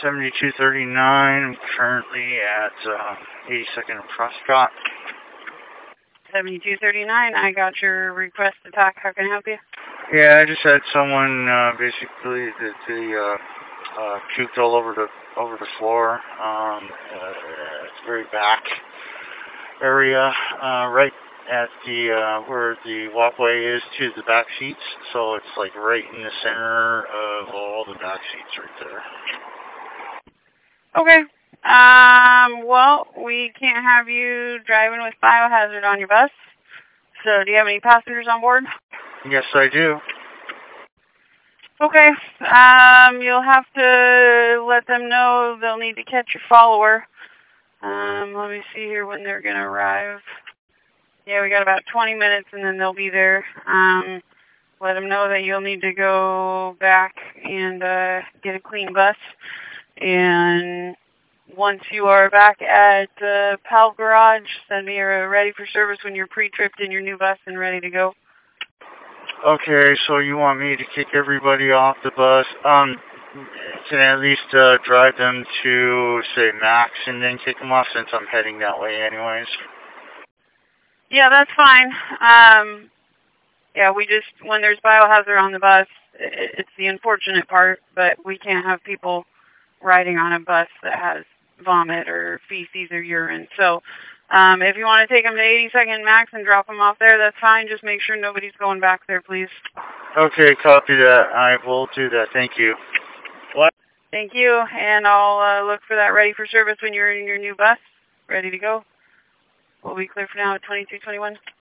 7239. I'm currently at 82nd and Prescott. 7239, I got your request to talk. How can I help you? Yeah, I just had someone basically puked all over the floor. It's very back area, right at the where the walkway is to the back seats. So it's like right in the center of all the back seats right there. Okay. Well, we can't have you driving with biohazard on your bus. So do you have any passengers on board? Yes, I do. Okay. You'll have to let them know they'll need to catch your follower. Let me see here when they're going to arrive. Yeah, we got about 20 minutes and then they'll be there. Let them know that you'll need to go back and get a clean bus. And once you are back at PAL Garage, send me a ready for service when you're pre-tripped in your new bus and ready to go. Okay, so you want me to kick everybody off the bus? Can I at least drive them to, say, Max and then kick them off since I'm heading that way anyways? Yeah, that's fine. Yeah, when there's biohazard on the bus, it's the unfortunate part, but we can't have people riding on a bus that has vomit or feces or urine. So if you want to take them to 82nd Max and drop them off there, that's fine. Just make sure nobody's going back there, please. Okay, copy that. I will do that. Thank you. What? Thank you, and I'll look for that ready for service when you're in your new bus, ready to go. We'll be clear for now at 2321.